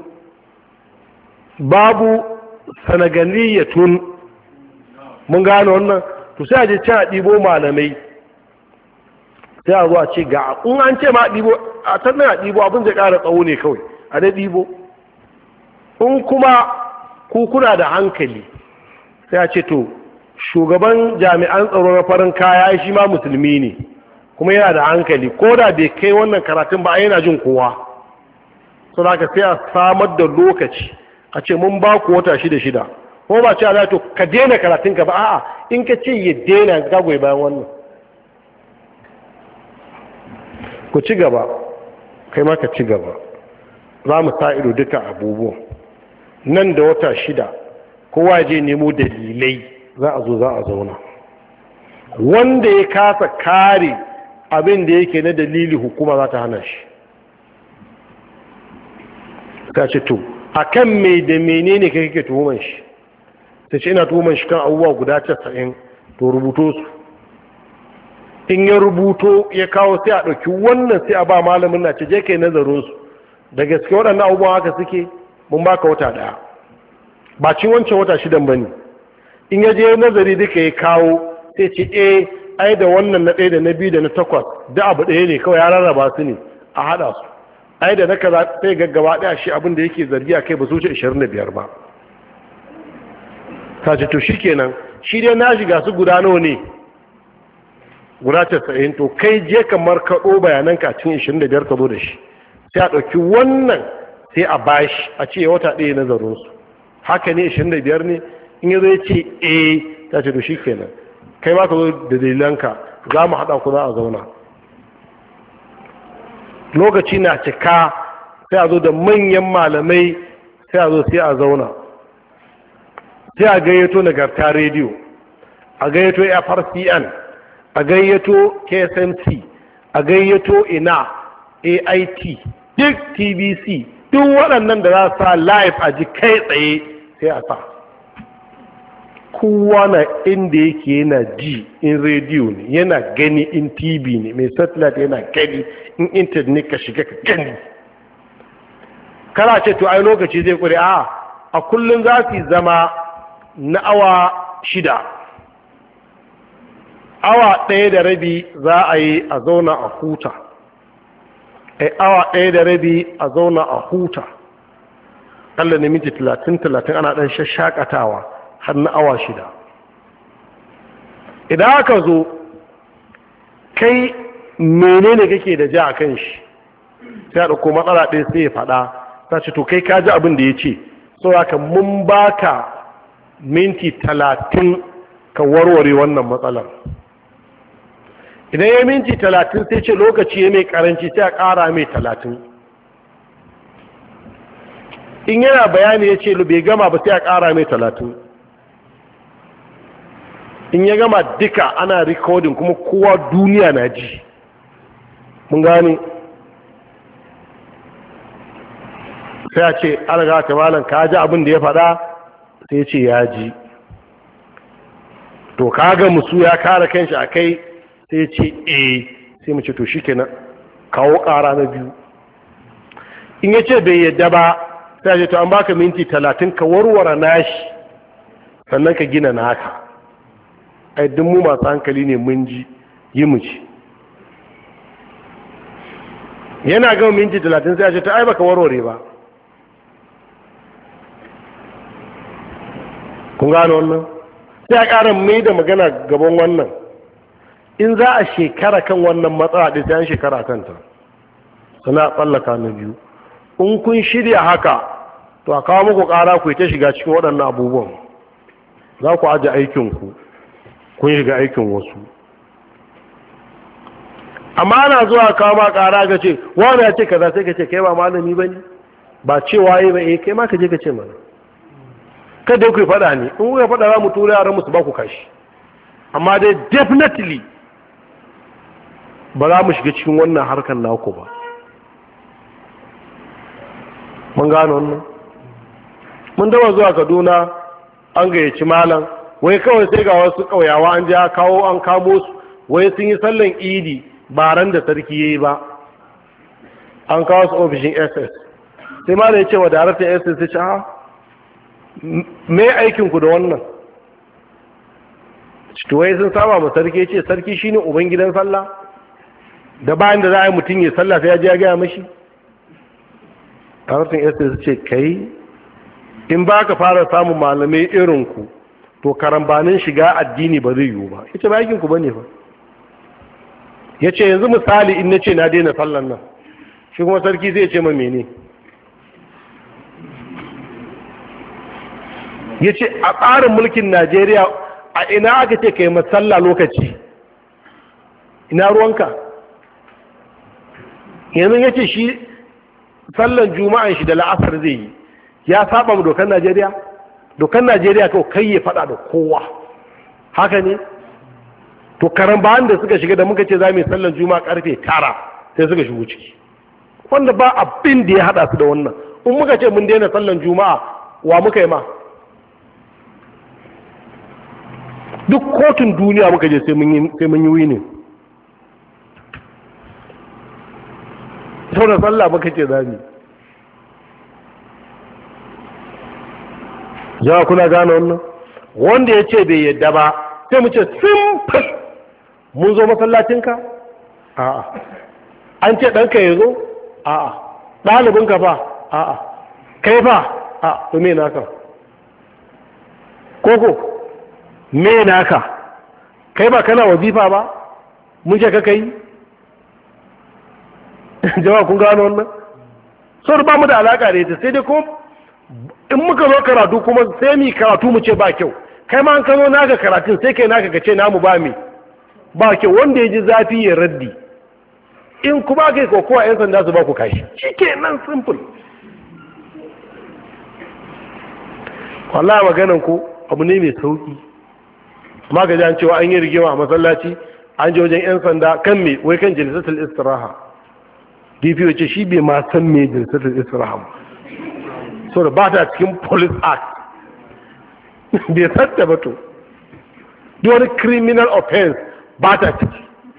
babu sanaganiyatun. Mun gane wannan? To sai a je can a ɗibo malamai, sai a zo a ce ga, in an ce ma a ɗibo, a tannan a ɗibo abin zai ƙara tsawo ne kawai, a da ɗibo. In kuma kuna da hankali, sai a ce to shugaban jami'an tsaro na farin kaya shi ma musulmi ne, kuma yana da hankali, ko da bai kai wannan karatun ba yana jin kowa. Sau da sai a samar da lokaci a ce mun ba ku wata 6 ko ba ce a to ka daina karatun ka ba, a'a in ka ce ya daina ka goyi bayan wannan, ku ci gaba, kai ma ka ci gaba. Za mu sa ido duka abubuwan nan da wata 6 kowa je nemo dalilai, za a zo za a zauna. Wanda ya kasa kare abin da yake na dalili, hukuma za ta hana shi. Ta ce to akan mai da menene kai kake tuhuman shi? Ta ce ina tuhuman shi kan abubuwa guda 90, to rubuto su. In ya rubuto ya kawo, sai a ɗauki wannan sai a ba malamin na ce je kai nazarin su, da gaske waɗannan abubuwan haka suke, mun baka wata 1, ba cin wancan wata 6 ba ne. In ya je nazari duka ya kawo, sai ce ai da wannan na 1 da na 2 da na 8 da abu ɗaya ne, kawai ya rarraba su ne a haɗa su. Ai da na kaza sai gaggaba ɗaya shi abin da yake zargi a kai ba su wuce 25 ba. Ta ce to shi kenan, shi dai na shiga su guda nawa ne? Guda 90. To kai je kamar kaɗo bayanan ka cikin 25 ka zo da shi, sai a ɗauki wannan sai a bashi a ce wata 1 nazarinsu. haka ne 25 ne in yazo ya ce ta ce to shikenan kai ba ka zo da dalilanka za mu haɗa ku za a zauna. Lokaci na cika sai a zo da manyan malamai sai a zo sai a zauna, sai a gayyato nagarta rediyo, a gayyato FRCN, a gayyato KSMC, a gayyato ina AIT, duk TBC, duk waɗannan da za su sa live a ji kai tsaye sai a sa. Kowa na inda yake yana ji in rediyo ne, yana gani in TV ne, mai satellite yana gani in internet ka shiga ka gani. Kana ce to ai lokaci zai kure, a kullum za su zama na awa 6, awa 1.5 za a yi a zauna a huta, awa 1.5 a zauna a huta, ƙalla ne minti 30 ana ɗan shashakatawa har na awa 6. Idan aka zo kai menene kake da ja a kan shi, sai a ɗauko matsala ɗaya sai ya faɗa, ta ce to kai ka ji abin da ya ce, so haka mun baka minti 30 ka warware wannan matsalar. Idan ya minti 30 sai ce lokaci ya mai karanci sai a ƙara mai 30. In yana bayani ya ce bai gama ba sai a ƙara mai 30. In ya gama duka ana rikodin kuma kowa duniya na ji. Mun gane? Sai a ce alaga ta malam ka ji abin da ya faɗa, sai ce ya ji. To kaga musu ya kare kanshi a kai, sai ce sai mu ce to shikenan kawo ƙara na biyu. In ya ce bai yadda ba, sai a ce to an baka minti 30 ka warware nashi sannan ka gina naka. Ai duk mu masu hankali ne mun ji, yi mu ci. Yana gama minti 30 sai a ce ta ai baka warware ba. Kun gano wannan? Sai a ƙara mai da magana gaban wannan. In za a shekara kan wannan matsala ɗin sai an shekara kanta, suna tsallaka na biyu. In kun shirya haka, to a kawo muku ƙara ku ta shiga cikin waɗannan abubuwan. Za ku aje aikinku, kun shiga aikin wasu. Amma ana zuwa kawo ma ƙara ga ce, wani ya ce kaza sai ka ce kai ba malami ba ne, ba cewa yi ba, kai ma ka je ka ce mana. Kada ku yi faɗa ne, in kuka faɗa za mu tura yaran musu ba ku kashi. Amma dai definitely ba za mu shiga cikin wannan harkar naku ba. Mun gano wannan? Mun dawa zuwa Kaduna an gayyaci malam, wai kawai sai ga wasu ƙauyawa an ja kawo an kamo su, wai sun yi sallan idi ba ran da sarki yayi ba. An kawo su ofishin SS. Sai malam ya ce wa daraktan SS ya ce, me aikinku da wannan? Wai sun saba ma sarki, ya ce sarki shine uban gidan sallah, da bayan da za a yi mutum ya sallah sai ya ji ya gaya mashi. Karatun yasta su ce kai in ba ka fara samun malamai irinku to karambanin shiga addini ba zai yiwu ba. Ya ce ba aikinku ba ne ba. Ya ce yanzu misali in na ce na daina sallan nan, shi kuma sarki zai ce ma mene? Ya ce a tsarin mulkin Najeriya a ina aka ce ka yi masalla lokaci, ina ruwanka? Yanzu ya ce shi sallan juma'an shi da la'asar zai yi, ya saba mu dokar Najeriya? Dokar Najeriya kawai kai ya fada da kowa, haka ne? To karambahan da suka shiga da muka ce za mu yi sallan juma'a karfe 9 sai suka shigo ciki, wanda ba abin da ya hada su da wannan. In muka ce mun daina sallan juma'a wa muka yi ma? Duk kotun duniya muka je sai mun yi wini. Sau da sallah muka ce zami. Jawa kuna gane wannan? Wanda ya ce bai yadda ba sai mu ce simple, mun zo masallacinka? A'a. An ce ɗanka ya zo? A'a. ɗalibinka fa? A'a. Kai fa? A'a. To me naka? Koko? Me naka? Kai ba kana wazifa ba? Mun ce ka kai? Jama'a kun gano wannan? Sau ba mu da alaƙa da ita, sai dai ko in muka zo karatu kuma sai mu karatu mu ce ba kyau, kai ma an kano naka karatun sai kai naka kace namu ba kyau, wanda ya ji zafi ya raddi, in kuma kai kokowa yan sanda su ba ku kashi, shikenan simple. wallahi maganan ku abu ne mai sauki, amma ga jan cewa an yi rigima a masallaci an je wajen yan sanda kan me wai kan jilsatul istiraha, DPO ce shi bai ma san me jilsatul istiraha ba, so da ba ta cikin police act bai satta ba to duk wani criminal offense ba ta ciki.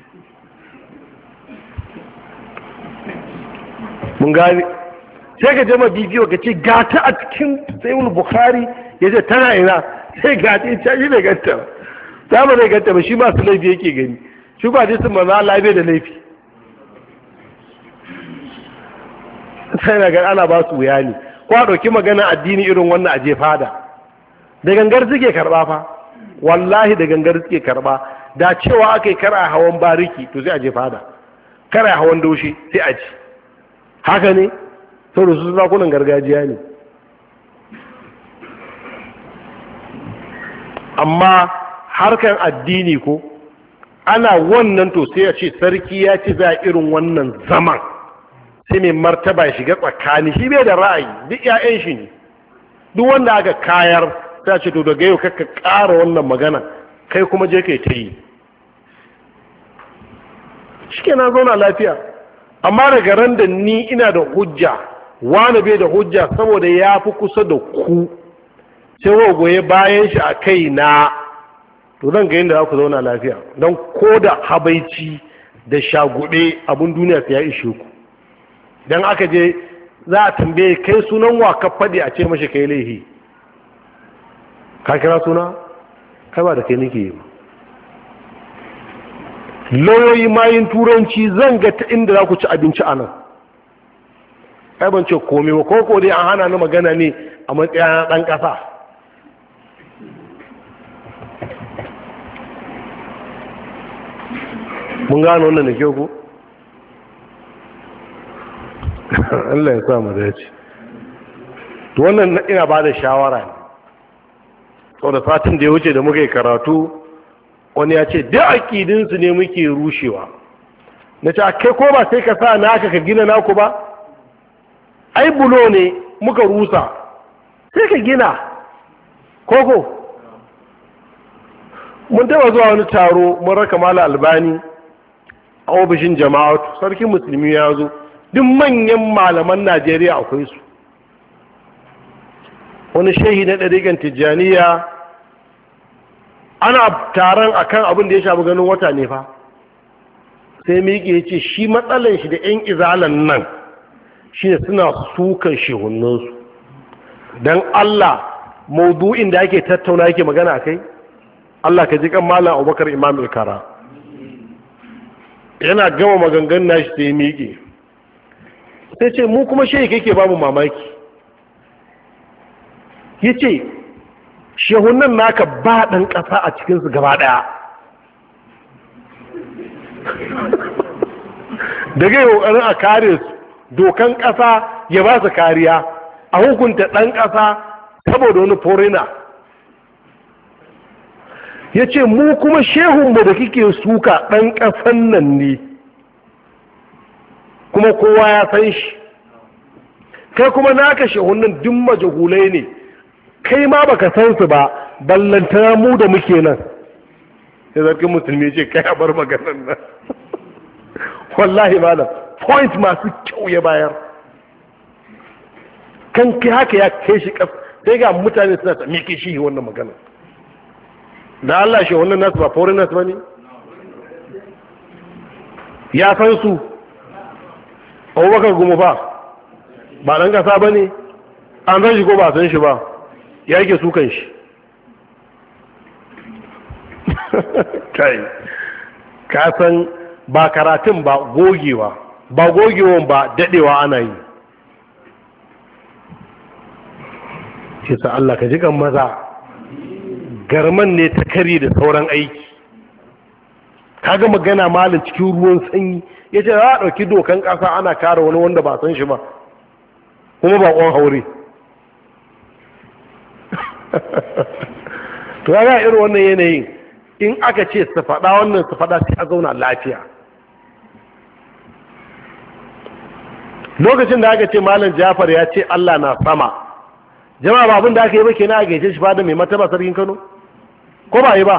mun gani sai ka jama DPO ka ce gata a cikin sayyid Bukhari ya ce tana ina, sai gata ya ce bai ganta ba, ta ba zai ganta ba, shi masu laifi yake gani, shi ba jisun maza Allah bai da laifi, sai na gani ana ba su wuya ne, ko a ɗauki magana addini irin wannan a jefa da gangar suke karɓa fa, wallahi da gangar suke karɓa, da cewa aka yi kara hawan bariki to sai a jefa kara hawan doshi sai a ci, haka ne sau da su sarakunan gargajiya ne. amma harkan addini ko ana wannan to sai a ce sarki ya ci za irin wannan zaman, sai mai martaba shiga tsakani, shi bai da ra'ayi, duk 'ya'yan shi ne, duk wanda aka kayar ta ce to daga yau kakka ƙara wannan magana, kai kuma je kai ta yi, shi ke na zauna lafiya. amma daga ran da ni ina da hujja wani bai da hujja saboda ya fi kusa da ku, sai wa goye bayan shi a kai na, to zan ga yadda za ku zauna lafiya, don ko da habaici da shagube abin duniya ya ishe ku. don aka je za a tambaye kai sunan wa ka faɗi a ce mashi kai laihi, ka kira suna kai ba da kai nake yi. lauyoyi mayin turanci zan ga ta inda za ku ci abinci a nan, ai ban ce komai ba, ko dai an hana ni magana ne a matsayin ɗan ƙasa. mun gano wannan da kyau ku Allah ya sa mu dace. to wannan ina ba da shawara ne, sau da satin da ya wuce da muka yi karatu wani ya ce duk aƙidinsu ne muke rushewa, na ce kai ko ba sai ka sa naka ka gina naku ba, ai bulo ne muka rusa sai ka gina koko. mun taba zuwa wani taro mun raka mala albani a ofishin jama'atu, sarkin musulmi ya zo, duk manyan malaman Najeriya akwai su, wani shehi na ɗariƙan tijjaniya ana taron akan abin da ya shafi ganin wata ne fa, sai miƙe ya ce shi matsalan shi da 'yan izalan nan shi ne suna sukan shehunansu, don Allah maudu'in da ake tattauna yake magana kai, Allah ka ji kan malam Abubakar Imam Ilkara yana gama maganganun nashi sai miƙe sai ce mu kuma shehi kake ba mu mamaki, ya ce shehunan naka ba ɗan ƙasa a cikinsu gaba ɗaya daga yi ƙoƙarin a kare su dokan ƙasa ya ba su kariya, a hukunta ɗan ƙasa saboda wani forina. ya ce mu kuma shehunmu da kike suka ɗan ƙasan nan ne kuma kowa ya san shi, kai kuma naka shehunan duk majahulai ne, kai ma baka san su ba, ballantana mu da muke nan. sai zargin musulmi ce kai a bar maganan nan wallahi malam point masu kyau ya bayar, kan kai haka ya kai shi ƙasa, sai ga mutane suna ta miƙe shi wannan magana. da Allah shi wannan nasu ba foreigners ba ne, ya san su. Abubakar Gumu fa ba ɗan ƙasa ba ne, an san shi ko ba san shi ba, ya yake sukan shi kai ka san ba karatun ba gogewa, ba gogewan ba daɗewa ana yi. shi sa Allah ka ji kan maza, garman ne ta kari da sauran aiki. kaga magana malin cikin ruwan sanyi ya ce za a ɗauki dokan ƙasa ana kare wani wanda ba san shi ba kuma ba ƙon haure. to ya irin wannan yanayin in aka ce su faɗa wannan su faɗa sai a zauna lafiya. Lokacin da aka ce malam Jafar ya ce Allah na sama, jama'a ba abin da aka yi ba kenan a gaishe shi fada mai mataba sarkin Kano ko ba yi ba?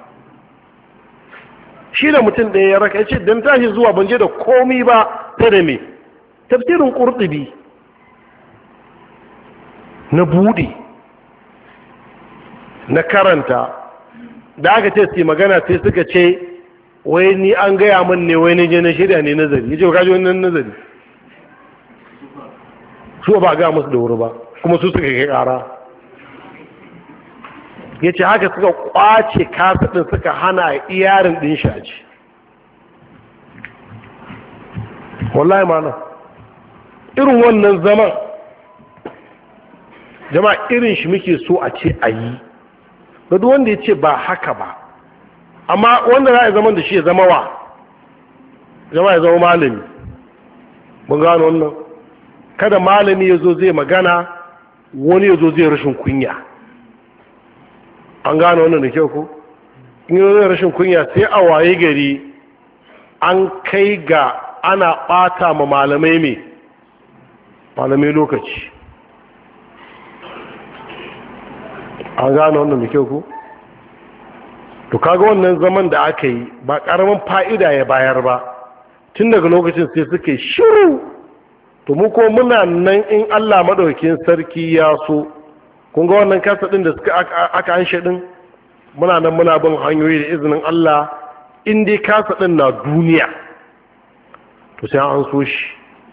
Shi da mutum ɗaya ya raka ya ce don tashi zuwa ban je da komi ba ta da me tafsirin Qurtubi na buɗe na karanta da aka ce su magana sai suka ce wai ni an gaya min ne wai ni je na shirya ne nazari ya ce kaji wannan nazari su ba ga musu da wuri ba kuma su suka kai kara. Ya ce haka suka kwace kasa ɗin suka hana iyarin ɗin shaji. Wallahi mana irin wannan zaman jama'a irin shi muke so a ce a yi ga duk wanda ya ce ba haka ba, amma wanda za a zaman da shi ya zama wa jama'a ya zama malami. mun gano wannan, kada malami ya zo zai magana wani ya zo zai rashin kunya. An gano wannan da kyau ko in yi zai rashin kunya sai a waye gari an kai ga ana ɓata ma malamai lokaci. An gano wannan da kyau ko to kaga wannan zaman da aka yi ba ƙaramin fa'ida ya bayar ba, tun daga lokacin sai suke shiru. To mu ko muna nan in Allah madaukakin sarki ya so, kun ga wannan kasa din da suka aka anshe din, muna nan muna bin hanyoyi da izinin Allah. In dai kasa din na duniya to sai an so shi.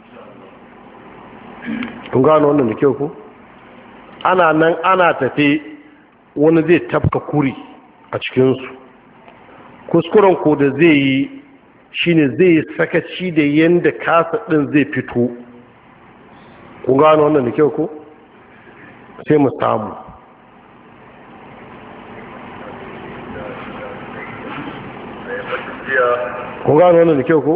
Kun gano wannan da kyau ko ana nan ana tafe wani zai tafka kuri a cikinsu. Kuskuren ko da zai yi shine zai sakaci da yanda kasa din zai fito. Kun gano wannan da kyau ko sai mu samu. Kun gano wannan da kyau ko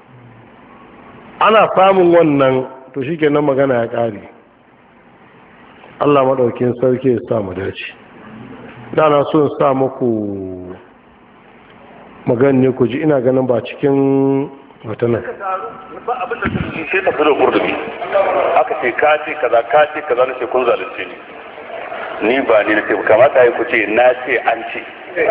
ana samun wannan to shi kenan magana ya ƙare. Allah maɗaukin sarki ya samu dace. Dana so in sa muku magana ne ku ji, ina ganin ba cikin watanan ba abin da sai ta fara Qurtubi aka ce ka ce kaza na ce kun zalunce ni ba ni na ce kamata yi ku ce na ce an ce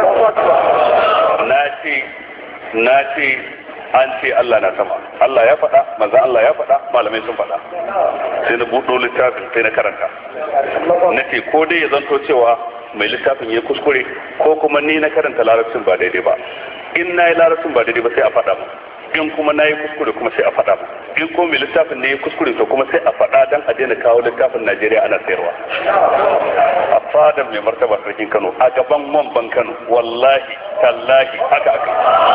na ce an ce Allah na sama, Allah ya faɗa, manzon Allah ya faɗa, malamai sun faɗa. Sai na buɗo littafin sai na karanta, na ce ko dai ya zanto cewa mai littafin ya kuskure ko kuma ni na karanta larabcin ba daidai ba. In na yi larabcin ba daidai ba sai a faɗa mu, in kuma na yi kuskure kuma sai a faɗa mu, in ko mai littafin ne ya kuskure to kuma sai a faɗa don a daina kawo littafin Najeriya ana sayarwa. A fadan mai martaba sarkin Kano a gaban mamban Kano, wallahi tallahi haka aka.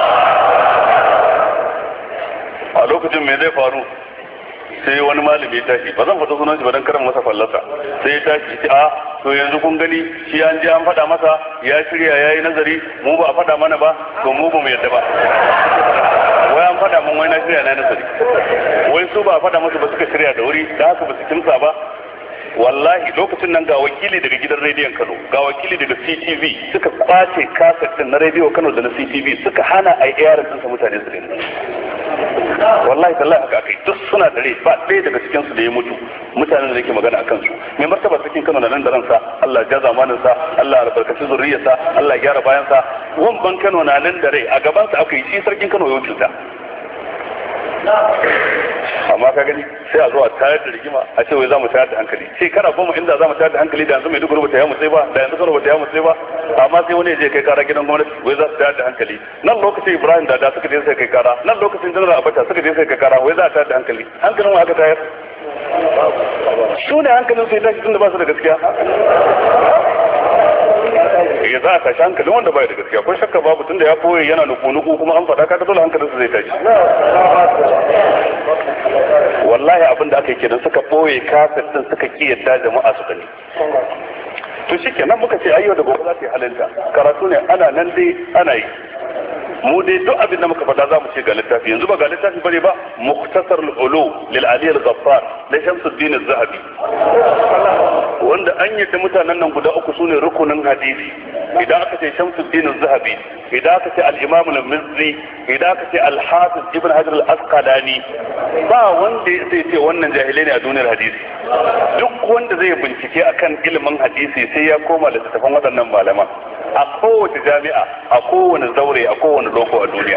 A lokacin me zai faru sai wani malami ya tashi, ba zan faɗa sunan shi ba don karan masa fallasa, sai ya tashi ce a to yanzu kun gani shi an je an faɗa masa ya shirya ya yi nazari, mu ba a faɗa mana ba, to mu ba mu yadda ba. Wai an faɗa mun wai na shirya na nazari, wai su ba a faɗa masa ba suka shirya da wuri da haka ba su kimsa ba. Wallahi lokacin nan ga wakili daga gidan rediyon Kano, ga wakili daga CTV suka kwace kaset na rediyo Kano da na CTV suka hana a yi yaran ɗinsa mutane su gani. Wallahi tallahi haka akai, duk suna da rai, ba ɗaya daga cikin su da ya mutu, mutanen da yake magana akan su. Mai martaba cikin Kano na nan da ransa, Allah ya zamanin sa, Allah ya albarkaci zuriyarsa, Allah ya gyara bayan sa. Wamban Kano na nan da rai, a gaban sa aka yi shi sarkin Kano ya wuce ta. Amma ka gani sai a zo a tayar da rigima a ce wai za mu tayar da hankali. Shekara 10 inda za mu tayar da hankali da yanzu mai duguru ba ta yamu sai ba, da yanzu Kano ba ta yamu sai ba, amma sai wani ya je kai kara gidan gwamnati wai za su tayar da hankali. Nan lokacin Ibrahim da suka je sai kai kara, nan lokacin General Abacha suka je sai kai kara, wai za a tayar da hankali. Hankalin wa aka tayar? Su ne hankalin sai tashi tunda ba su da gaskiya. Ya za a tashi hankalin wanda bai da gaskiya, kun shakka babu tunda ya koye yana nuku-nuku kuma an faɗa ka dole hankalin su zai tashi. Wallahi abin da aka yi kenan suka ɓoye kafin din suka ki yadda jama'a su gani. To shi kenan muka ce ayyo da gobe za ta yi halinta, karatu ne ana nan dai ana yi. Mu dai duk abin da muka faɗa za mu ce ga littafi, yanzu ba ga littafi bane ba, Mukhtasar al-Ulu lil Ali al-Ghaffar da Shamsuddin az-Zahabi. wanda an yadda mutanen nan guda uku sune rukunin hadisi. Idan aka ce Shamsuddin Az-Zahabi, idan aka ce al-Imam al-Mizzi, idan aka ce al-Hafiz Ibn Hajar al-Asqalani, ba wanda zai ce wannan jahilai ne a duniyar hadisi. Duk wanda zai bincike akan ilimin hadisi sai ya koma littattafan waɗannan malaman a kowace jami'a, a kowane zaure, a kowane loko a duniya.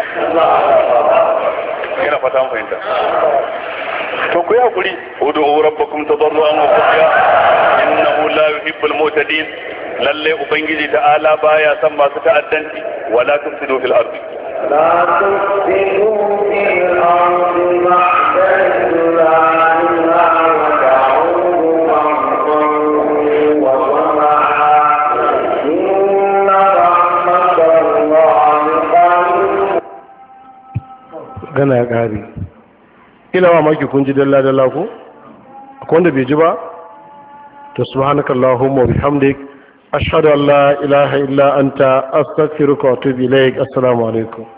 Ina fata mun fahimta. To ku yi hakuri, ud'u rabbakum tadarruan wa khufiya innahu la yuhibbul mu'tadin. Lalle ubangiji ta'ala baya son masu ta'addanci, wala tufsidu fil ardi. La tufsidu fil ardi ba'da islahiha wa ta'udu ma'rufan wa sama'a. Inna rahmatallahi qarib. Gana ya ƙari. Ina wa maki kun ji dalla-dalla ko? Akwai wanda bai ji ba? To subhanakallahumma wa bihamdik ashhadu an la ilaha illa anta astaghfiruka wa atubu ilaik. Assalamu alaikum.